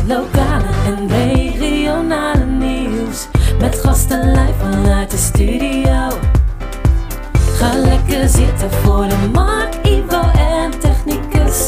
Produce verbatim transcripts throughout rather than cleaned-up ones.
lokale en regionale nieuws. Met gasten live vanuit de studio. Ga lekker zitten voor de Mark, Ivo en Technicus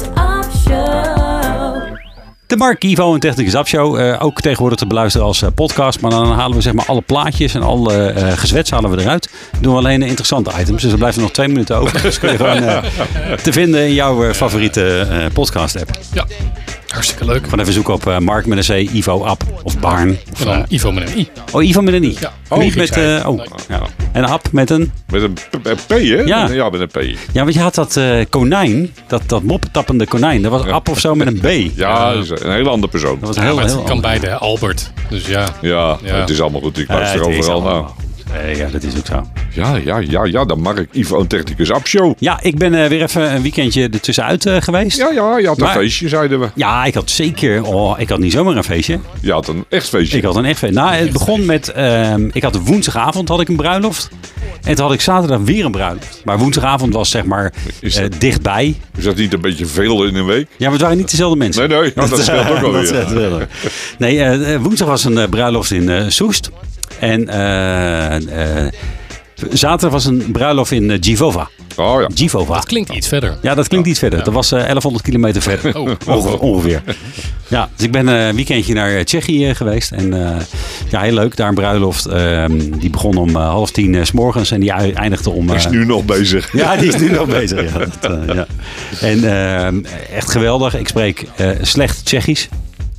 Upshow. De Mark, Ivo en Technicus Upshow. Uh, ook tegenwoordig te beluisteren als uh, podcast. Maar dan halen we zeg maar alle plaatjes en alle uh, gezwets halen we eruit. Dan doen we alleen de interessante items. Dus er blijven nog twee minuten over. Dus kun je gewoon uh, te vinden in jouw uh, favoriete uh, podcast app. Ja, hartstikke leuk. Gewoon even zoeken op uh, Mark met een C, Ivo App of Barn. Of dan uh, Ivo met een I. Oh, Ivo met een I. Ja. Oh, niet met uh, oh. Nee. Ja. En een App met een... Met een P, hè? Ja. Ja, met een P. Ja, want je had dat uh, konijn, dat, dat moppetappende konijn. Dat was ja. App of zo met een B. Ja, dat is een hele andere persoon. Dat was Ja, heel, maar het heel kan ander. beide, hè? Albert. Dus ja. Ja, Ja. het is allemaal goed. Ik Uh, luister het is overal naar. allemaal. Nee, ja, dat is ook zo. Ja, ja, ja, ja. Dan Mark, Ivo en Technicus Upshow. Ja, ik ben uh, weer even een weekendje ertussenuit uh, geweest. Ja, ja, je had een Maar- feestje, zeiden we. Ja, ik had zeker... Oh, ik had niet zomaar een feestje. Je had een echt feestje. Ik had een echt feest. Nou, het begon met... Uh, ik had woensdagavond had ik een bruiloft. En toen had ik zaterdag weer een bruiloft. Maar woensdagavond was zeg maar Is uh, dat- dichtbij. Is dat niet een beetje veel in een week? Ja, maar het waren niet dezelfde mensen. Nee, nee. Ja, dat scheelt ook wel Dat weer. scheelt wel. Nee, uh, woensdag was een uh, bruiloft in uh, Soest. En uh, uh, zaterdag was een bruiloft in uh, Givova. Oh ja. Givova. Dat klinkt iets verder. Ja, dat klinkt iets verder. Ja. Dat was uh, elfhonderd kilometer verder. Oh. Onge- ongeveer. Ja, dus ik ben uh, een weekendje naar uh, Tsjechië geweest. En uh, ja, heel leuk. Daar een bruiloft. Uh, die begon om uh, half tien uh, 's morgens. En die u- eindigde om... Uh, Is nu nog bezig. ja, die is nu nog bezig. Ja, dat, uh, ja. En uh, echt geweldig. Ik spreek uh, slecht Tsjechisch.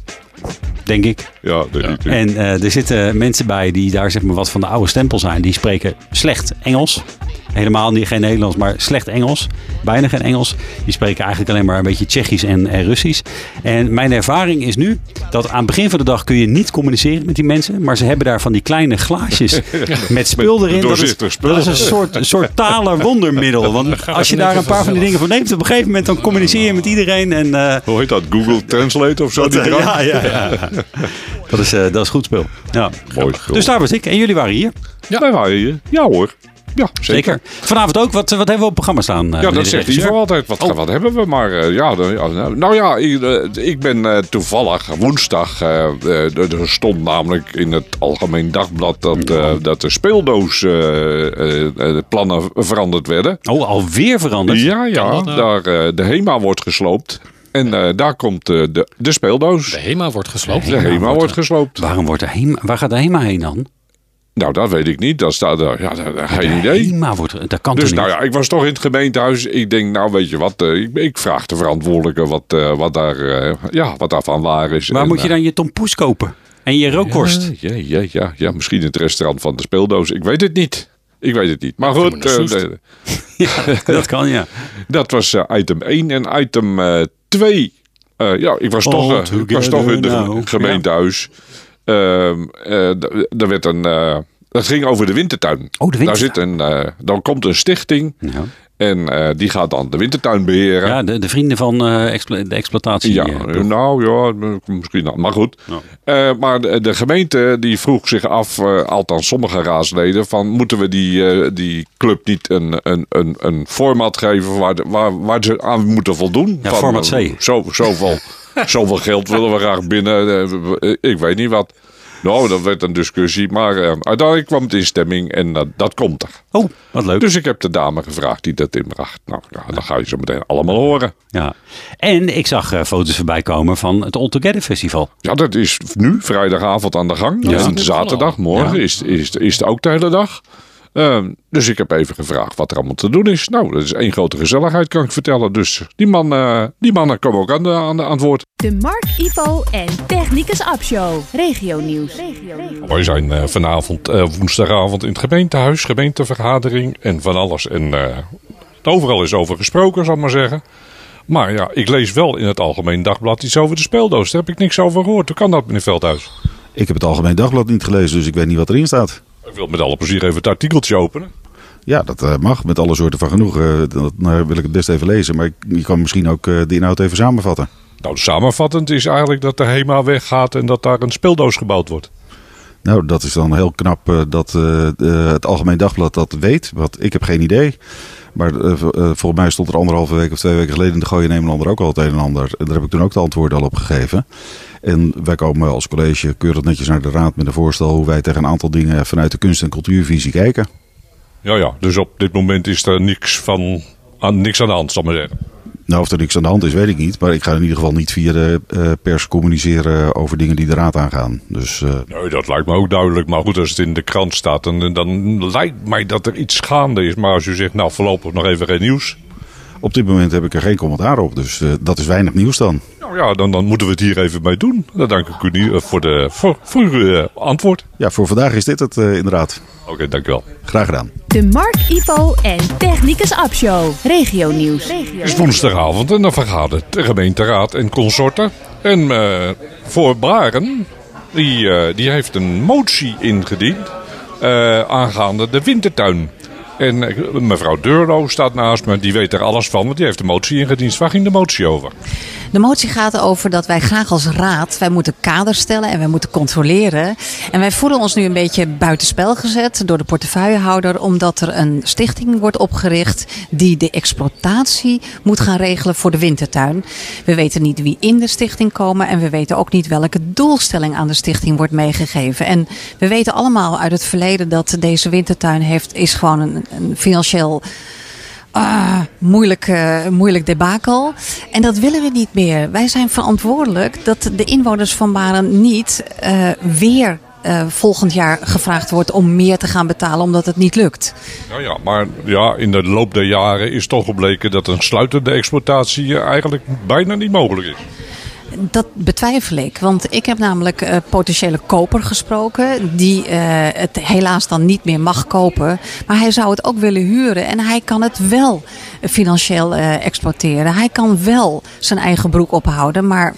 Denk ik. Ja, dat Ja. niet. En uh, er zitten mensen bij die daar zeg maar wat van de oude stempel zijn. Die spreken slecht Engels. Helemaal niet geen Nederlands, maar slecht Engels. Bijna geen Engels. Die spreken eigenlijk alleen maar een beetje Tsjechisch en, en Russisch. En mijn ervaring is nu dat aan het begin van de dag kun je niet communiceren met die mensen. Maar ze hebben daar van die kleine glaasjes met spul Met erin. Dat is, doorzichtig spul. dat is een soort, een soort taler wondermiddel. Want als je daar een paar van die dingen van neemt, op een gegeven moment dan communiceer je met iedereen. En, uh, Hoe heet dat? Google Translate of zo? dat, die uh, drank? ja, ja, ja. Dat is, uh, dat is goed spul. Ja. Mooi spul. Dus daar was ik. En jullie waren hier. Ja. Wij waren hier. Ja hoor. Ja, zeker. Zeker. Vanavond ook. Wat, wat hebben we op het programma staan? uh, Ja, meneer dat de zegt regisseur? Ivo altijd. Wat, Oh. wat hebben we maar? uh, ja, de- ja, nou, nou ja, ik, uh, ik ben uh, toevallig woensdag. Uh, uh, er stond namelijk in het Algemeen Dagblad dat, uh, dat de speeldoos uh, uh, uh, de plannen veranderd werden. Oh, alweer veranderd? Ja, ja. Kan dat nou? Daar, uh, de HEMA wordt gesloopt. En uh, daar komt uh, de, de speeldoos. De HEMA wordt gesloopt. De HEMA wordt gesloopt. Waarom wordt de HEMA, waar gaat de HEMA heen dan? Nou, dat weet ik niet. Dat staat er. Ja, dat- dat- geen idee. HEMA wordt... Dat kan Dus toch nou niet? ja, ik was toch in het gemeentehuis. Ik denk, nou weet je wat, uh, ik, ik vraag de verantwoordelijke wat, uh, wat, daar, uh, ja, wat daarvan waar is. Waar En, moet je dan je tompoes kopen? En je rookworst? Ja, ja, ja, ja, ja, misschien het restaurant van de speeldoos. Ik weet het niet. Ik weet het niet. Maar Doe goed, maar naar Soest. uh, de- Ja, dat kan, ja. dat was uh, item één. En item twee. Uh, ja, ik was, All toch, uh, ik was toch in het together now. gemeentehuis. Ehm, uh, d- er werd een... Uh, dat ging over de wintertuin. Oh, de Daar zit wintertuin. een, uh, dan komt een stichting. Ja, En uh, die gaat dan de wintertuin beheren. ja de, de vrienden van uh, explo- de exploitatie. Ja, eh, toch? nou ja, misschien wel. Maar goed. Ja. Uh, maar de, de gemeente die vroeg zich af, uh, althans sommige raadsleden, van moeten we die, uh, die club niet een, een, een, een format geven waar, de, waar, waar ze aan moeten voldoen? Ja, van, format uh, C. Zo, zoveel, zoveel geld willen we graag binnen. Uh, ik weet niet wat. Nou, dat werd een discussie. Maar uh, uiteindelijk kwam het in stemming en uh, dat komt er. Oh, wat leuk. Dus ik heb de dame gevraagd die dat inbracht. Nou, ja, dan ga je zo meteen allemaal horen. Ja. En ik zag uh, foto's voorbij komen van het All Together Festival. Ja, dat is nu vrijdagavond aan de gang. Ja, Ja, dat is zaterdag, morgen Ja. is, is, is het ook de hele dag. Um, dus ik heb even gevraagd wat er allemaal te doen is. Nou, dat is één grote gezelligheid, kan ik vertellen. Dus die, man, uh, die mannen komen ook aan, de, aan, de, aan het woord. De Mark, Ivo en Technicus Upshow. Regio nieuws. Wij zijn uh, vanavond, uh, woensdagavond in het gemeentehuis, gemeentevergadering en van alles. En uh, overal is over gesproken, zal ik maar zeggen. Maar ja, ik lees wel in het Algemeen Dagblad iets over de speeldoos. Daar heb ik niks over gehoord. Hoe kan dat, meneer Veldhuis? Ik heb het Algemeen Dagblad niet gelezen, dus ik weet niet wat erin staat. Ik wil met alle plezier even het artikeltje openen. Ja, dat uh, mag, met alle soorten van genoegen. Uh, dat nou, wil ik het best even lezen, maar ik, je kan misschien ook uh, de inhoud even samenvatten. Nou, samenvattend is eigenlijk dat de HEMA weggaat en dat daar een speeldoos gebouwd wordt. Nou, dat is dan heel knap uh, dat uh, uh, het Algemeen Dagblad dat weet. Want ik heb geen idee. Maar uh, uh, volgens mij stond er anderhalve week of twee weken geleden in de Gooie Nederlander ook al het een en ander. En daar heb ik toen ook de antwoorden al op gegeven. En wij komen als college keurig netjes naar de raad met een voorstel hoe wij tegen een aantal dingen vanuit de kunst- en cultuurvisie kijken. Ja, ja, dus op dit moment is er niks, van, aan, niks aan de hand, zal ik maar zeggen. Nou, of er niks aan de hand is, weet ik niet. Maar ik ga in ieder geval niet via de uh, pers communiceren over dingen die de raad aangaan. Dus, uh... Nee, dat lijkt me ook duidelijk. Maar goed, als het in de krant staat, dan, dan lijkt mij dat er iets gaande is. Maar als u zegt, nou voorlopig nog even geen nieuws. Op dit moment heb ik er geen commentaar op. Dus uh, dat is weinig nieuws dan. Nou ja, dan, dan moeten we het hier even mee doen. Dan dank ik u uh, voor, de, voor, voor uw uh, antwoord. Ja, voor vandaag is dit het uh, inderdaad. Oké, okay, dank u wel. Graag gedaan. De Mark, Ivo en Technicus App Show. Regio nieuws. Het is woensdagavond en dan vergadert de gemeenteraad en consorten. En uh, voor Baren, die, uh, die heeft een motie ingediend uh, aangaande de wintertuin. En uh, mevrouw Deurlo staat naast me, die weet er alles van, want die heeft de motie ingediend. Waar ging de motie over? De motie gaat over dat wij graag als raad, wij moeten kaders stellen en wij moeten controleren. En wij voelen ons nu een beetje buitenspel gezet door de portefeuillehouder, omdat er een stichting wordt opgericht die de exploitatie moet gaan regelen voor de wintertuin. We weten niet wie in de stichting komen en we weten ook niet welke doelstelling aan de stichting wordt meegegeven. En we weten allemaal uit het verleden dat deze wintertuin heeft, is gewoon een, een financieel Ah, moeilijk, uh, moeilijk debakel. En dat willen we niet meer. Wij zijn verantwoordelijk dat de inwoners van Baren niet uh, weer uh, volgend jaar gevraagd wordt om meer te gaan betalen omdat het niet lukt. Nou ja, maar ja, in de loop der jaren is toch gebleken dat een sluitende exploitatie eigenlijk bijna niet mogelijk is. Dat betwijfel ik, want ik heb namelijk uh, potentiële koper gesproken die uh, het helaas dan niet meer mag kopen. Maar hij zou het ook willen huren en hij kan het wel financieel uh, exploiteren. Hij kan wel zijn eigen broek ophouden, maar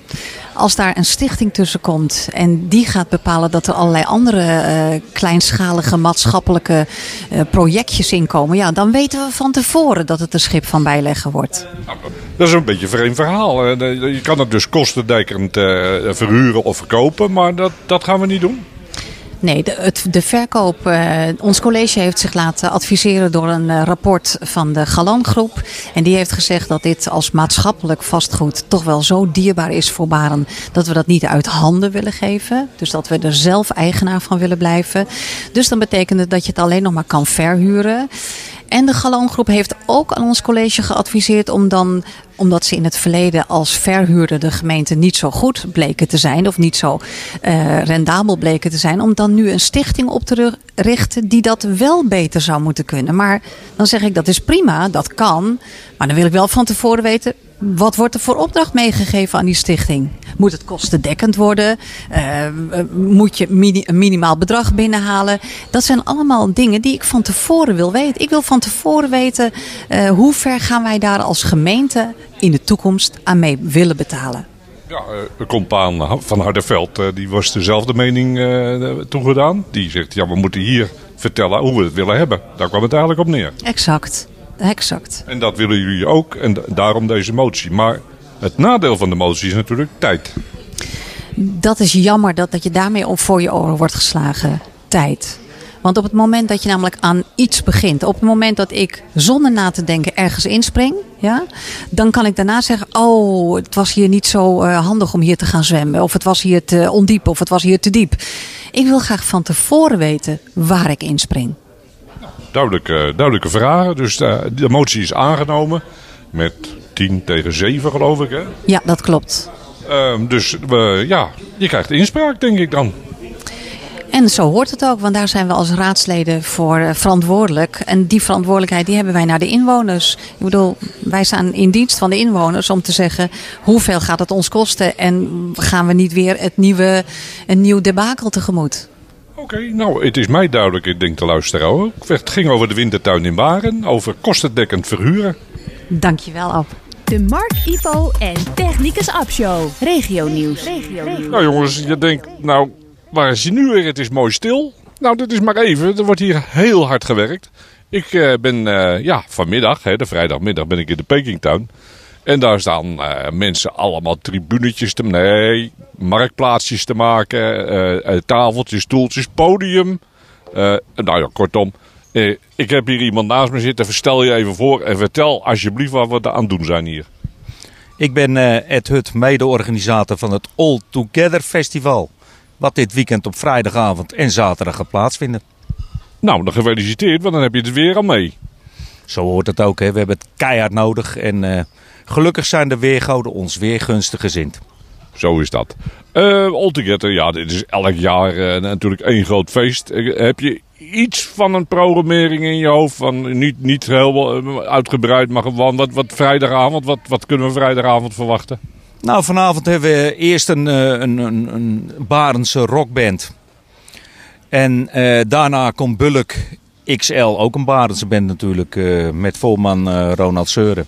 als daar een stichting tussen komt en die gaat bepalen dat er allerlei andere uh, kleinschalige maatschappelijke uh, projectjes inkomen, ja, dan weten we van tevoren dat het een schip van bijleggen wordt. Dat is een beetje een vreemd verhaal. Je kan het dus kostendekkend uh, verhuren of verkopen, maar dat, dat gaan we niet doen. Nee, de, het, de verkoop. Uh, ons college heeft zich laten adviseren door een uh, rapport van de Galan-groep. En die heeft gezegd dat dit als maatschappelijk vastgoed toch wel zo dierbaar is voor Baren dat we dat niet uit handen willen geven. Dus dat we er zelf eigenaar van willen blijven. Dus dan betekent het dat je het alleen nog maar kan verhuren. En de Galan-groep heeft ook aan ons college geadviseerd om dan, omdat ze in het verleden als verhuurder de gemeente niet zo goed bleken te zijn of niet zo uh, rendabel bleken te zijn, om dan nu een stichting op te richten die dat wel beter zou moeten kunnen. Maar dan zeg ik dat is prima, dat kan. Maar dan wil ik wel van tevoren weten, wat wordt er voor opdracht meegegeven aan die stichting? Moet het kostendekkend worden? Uh, moet je mini- een minimaal bedrag binnenhalen? Dat zijn allemaal dingen die ik van tevoren wil weten. Ik wil van tevoren weten uh, hoe ver gaan wij daar als gemeente in de toekomst aan mee willen betalen. Ja, de compaan van Harderveld die was dezelfde mening uh, toegedaan. Die zegt, ja, we moeten hier vertellen hoe we het willen hebben. Daar kwam het eigenlijk op neer. Exact. Exact. En dat willen jullie ook en daarom deze motie. Maar het nadeel van de motie is natuurlijk tijd. Dat is jammer dat, dat je daarmee op voor je oren wordt geslagen. Tijd. Want op het moment dat je namelijk aan iets begint, op het moment dat ik zonder na te denken ergens inspring, ja, dan kan ik daarna zeggen, oh, het was hier niet zo uh, handig om hier te gaan zwemmen. Of het was hier te ondiep, of het was hier te diep. Ik wil graag van tevoren weten waar ik inspring. Duidelijke, duidelijke vragen. Dus uh, de motie is aangenomen met tien tegen zeven, geloof ik. Hè? Ja, dat klopt. Uh, dus uh, ja, je krijgt inspraak, denk ik dan. En zo hoort het ook, want daar zijn we als raadsleden voor uh, verantwoordelijk. En die verantwoordelijkheid die hebben wij naar de inwoners. Ik bedoel, wij staan in dienst van de inwoners om te zeggen hoeveel gaat het ons kosten en gaan we niet weer het nieuwe, een nieuw debakel tegemoet. Oké, okay, nou, het is mij duidelijk, ik denk de luisteraar ook. Het ging over de wintertuin in Baren, over kostendekkend verhuren. Dankjewel, Ab. De Mark, Ivo en Technicus App Show. Regio nieuws. Regio nieuws. Nou jongens, je denkt, nou, waar is je nu weer? Het is mooi stil. Nou, dat is maar even. Er wordt hier heel hard gewerkt. Ik uh, ben, uh, ja, vanmiddag, hè, de vrijdagmiddag ben ik in de Pekingtuin. En daar staan uh, mensen allemaal tribunetjes te nee, marktplaatsjes te maken, uh, uh, tafeltjes, stoeltjes, podium. Uh, nou ja, kortom. Uh, ik heb hier iemand naast me zitten. Stel je even voor en vertel alsjeblieft wat we aan het doen zijn hier. Ik ben uh, Ed Hut, mede-organisator van het All Together Festival. Wat dit weekend op vrijdagavond en zaterdag gaat plaatsvinden. Nou, dan gefeliciteerd, want dan heb je het weer al mee. Zo hoort het ook, hè. We hebben het keihard nodig. En uh, gelukkig zijn de weergoden ons weer gunstig gezind. Zo is dat. Uh, All Together, ja, dit is elk jaar uh, natuurlijk één groot feest. Uh, heb je iets van een programmering in je hoofd? Van, niet, niet heel uh, uitgebreid, maar gewoon wat, wat vrijdagavond. Wat, wat kunnen we vrijdagavond verwachten? Nou, vanavond hebben we eerst een, een, een, een Barendse rockband. En uh, daarna komt Bulk X L, ook een Barendse band natuurlijk, uh, met voorman uh, Ronald Seuren.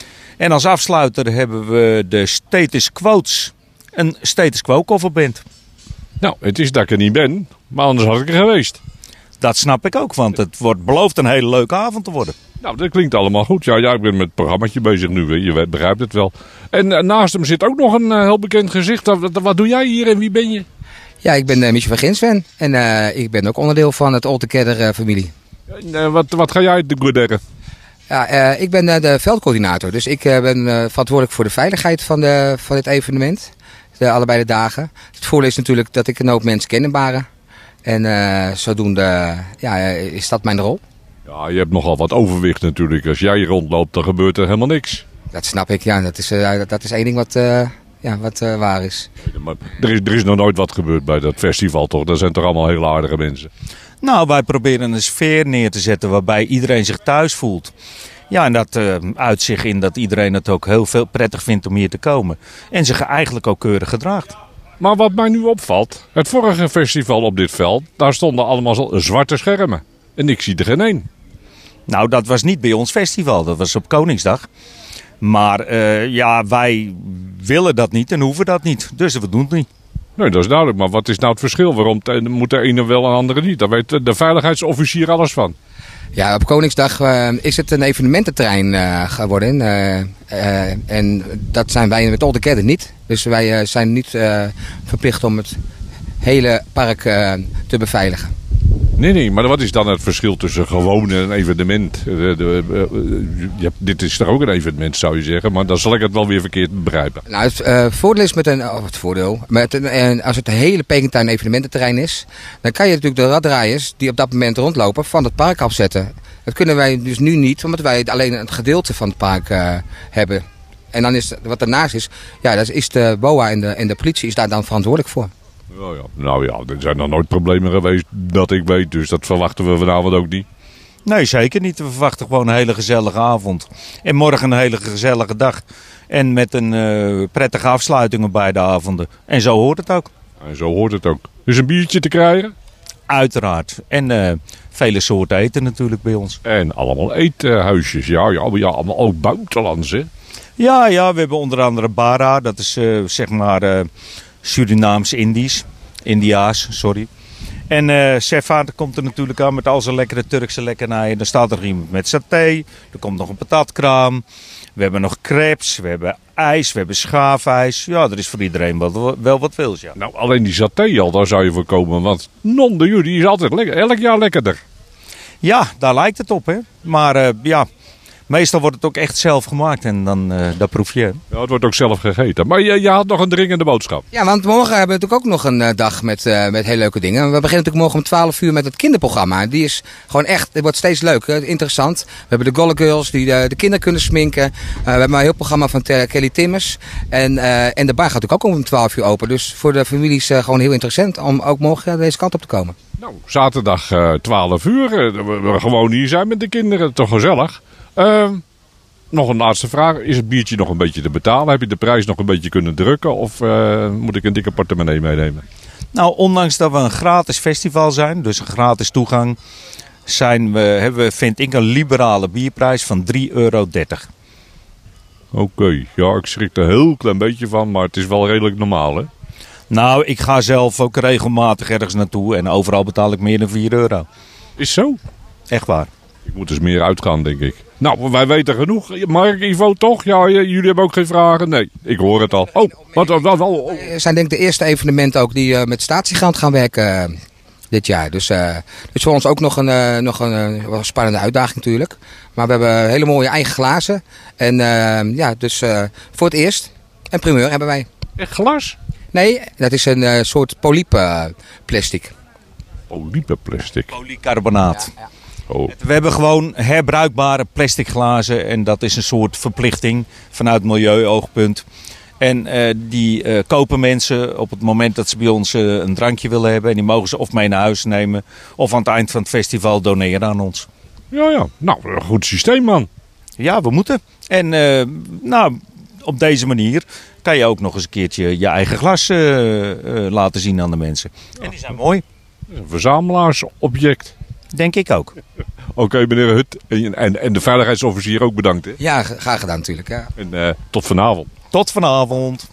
En als afsluiter hebben we de Status Quo's, een Status Quo coverband. Nou, het is dat ik er niet ben, maar anders had ik er geweest. Dat snap ik ook, want het wordt beloofd een hele leuke avond te worden. Nou, dat klinkt allemaal goed. Ja, ja ik ben met het programmaatje bezig nu, je begrijpt het wel. En uh, naast hem zit ook nog een uh, heel bekend gezicht. Wat, wat doe jij hier en wie ben je? Ja, ik ben uh, Michel van Ginsven en uh, ik ben ook onderdeel van het All Together uh, familie. En, uh, wat, wat ga jij doen? Ja, uh, ik ben uh, de veldcoördinator, dus ik uh, ben uh, verantwoordelijk voor de veiligheid van, de, van dit evenement. De, allebei de dagen. Het voordeel is natuurlijk dat ik een hoop mensen ken in Baren. En uh, zodoende uh, ja, is dat mijn rol. Ja, je hebt nogal wat overwicht natuurlijk. Als jij rondloopt, dan gebeurt er helemaal niks. Dat snap ik, ja. Dat is, uh, dat, dat is één ding wat, uh, ja, wat uh, waar is. Maar er, is. er is nog nooit wat gebeurd bij dat festival, toch? Dat zijn toch allemaal heel aardige mensen? Nou, wij proberen een sfeer neer te zetten waarbij iedereen zich thuis voelt. Ja, en dat uh, uit zich in dat iedereen het ook heel veel prettig vindt om hier te komen. En zich eigenlijk ook keurig gedraagt. Maar wat mij nu opvalt, het vorige festival op dit veld, daar stonden allemaal zwarte schermen. En ik zie er geen één. Nou, dat was niet bij ons festival, dat was op Koningsdag. Maar uh, ja, wij willen dat niet en hoeven dat niet, dus we doen het niet. Nee, dat is duidelijk, maar wat is nou het verschil? Waarom moet de ene wel en de andere niet? Daar weet de veiligheidsofficier alles van. Ja, op Koningsdag uh, is het een evenemententerrein uh, geworden. Uh, uh, en dat zijn wij met All Together niet. Dus wij uh, zijn niet uh, verplicht om het hele park uh, te beveiligen. Nee, nee, maar wat is dan het verschil tussen gewoon en een evenement? De, de, uh, ja, dit is toch ook een evenement, zou je zeggen, maar dan zal ik het wel weer verkeerd begrijpen. Nou, het uh, voordeel is met een, oh, het voordeel, met een, en als het een hele Pekentuin evenemententerrein is, dan kan je natuurlijk de raddraaiers die op dat moment rondlopen van het park afzetten. Dat kunnen wij dus nu niet, omdat wij alleen een gedeelte van het park uh, hebben. En dan is wat daarnaast is, ja, dat is de B O A en de, en de politie is daar dan verantwoordelijk voor. Oh ja. Nou ja, er zijn nog nooit problemen geweest dat ik weet, dus dat verwachten we vanavond ook niet. Nee, zeker niet. We verwachten gewoon een hele gezellige avond. En morgen een hele gezellige dag. En met een uh, prettige afsluiting op beide avonden. En zo hoort het ook. En zo hoort het ook. Is een biertje te krijgen? Uiteraard. En uh, vele soorten eten natuurlijk bij ons. En allemaal eethuisjes. Ja, ja, ja, allemaal ook buitenlands, hè? Ja, ja, we hebben onder andere Bara. Dat is uh, zeg maar uh, Surinaams-Indisch. Indiaas, sorry. En uh, Sefa komt er natuurlijk aan met al zijn lekkere Turkse lekkernijen. Dan staat er iemand met saté. Er komt nog een patatkraam. We hebben nog crepes. We hebben ijs. We hebben schaafijs. Ja, er is voor iedereen wel, wel wat wils, ja. Nou, alleen die saté al, daar zou je voor komen. Want non de jullie is altijd lekker. Elk jaar lekkerder. Ja, daar lijkt het op, hè. Maar uh, ja, meestal wordt het ook echt zelf gemaakt. En dan uh, dat proef je. Ja, het wordt ook zelf gegeten. Maar je, je had nog een dringende boodschap. Ja, want morgen hebben we natuurlijk ook nog een uh, dag met, uh, met hele leuke dingen. We beginnen natuurlijk morgen om twaalf uur met het kinderprogramma. Die is gewoon echt, het wordt steeds leuker, interessant. We hebben de Golden Girls die de, de kinderen kunnen sminken. Uh, we hebben een heel programma van Kelly Timmers. En, uh, en de bar gaat natuurlijk ook om twaalf uur open. Dus voor de families uh, gewoon heel interessant om ook morgen deze kant op te komen. Nou, zaterdag uh, twaalf uur. Uh, we, we gewoon hier zijn met de kinderen. Toch gezellig. Uh, nog een laatste vraag. Is het biertje nog een beetje te betalen? Heb je de prijs nog een beetje kunnen drukken? Of uh, moet ik een dikke portemonnee meenemen? Nou, ondanks dat we een gratis festival zijn, dus een gratis toegang, zijn we, hebben we, vind ik, een liberale bierprijs van drie euro dertig. Oké, okay. Ja, ik schrik er een heel klein beetje van, maar het is wel redelijk normaal, hè? Nou, ik ga zelf ook regelmatig ergens naartoe en overal betaal ik meer dan vier euro. Is zo? Echt waar. Ik moet dus meer uitgaan, denk ik. Nou, wij weten genoeg. Mark, Ivo, toch? Ja, jullie hebben ook geen vragen? Nee, ik hoor het al. Oh, wat? wat, wat oh. We zijn denk ik de eerste evenementen ook die uh, met statiegeld gaan werken. dit jaar. Dus, uh, dus voor ons ook nog een, uh, nog een uh, wel spannende uitdaging natuurlijk. Maar we hebben hele mooie eigen glazen. En uh, ja, dus uh, voor het eerst een primeur hebben wij. Echt glas? Nee, dat is een uh, soort polype plastic. Polype plastic. Polycarbonaat. Ja, ja. Oh. We hebben gewoon herbruikbare plastic glazen en dat is een soort verplichting vanuit milieu-oogpunt. En uh, die uh, kopen mensen op het moment dat ze bij ons uh, een drankje willen hebben. En die mogen ze of mee naar huis nemen of aan het eind van het festival doneren aan ons. Ja, ja. Nou, een goed systeem, man. Ja, we moeten. En uh, nou, op deze manier kan je ook nog eens een keertje je eigen glas uh, uh, laten zien aan de mensen. En die zijn mooi. Een verzamelaarsobject. Denk ik ook. Oké, okay, meneer Hut. En, en, en de veiligheidsofficier ook bedankt. Hè? Ja, graag gedaan natuurlijk. Ja. En uh, tot vanavond. Tot vanavond.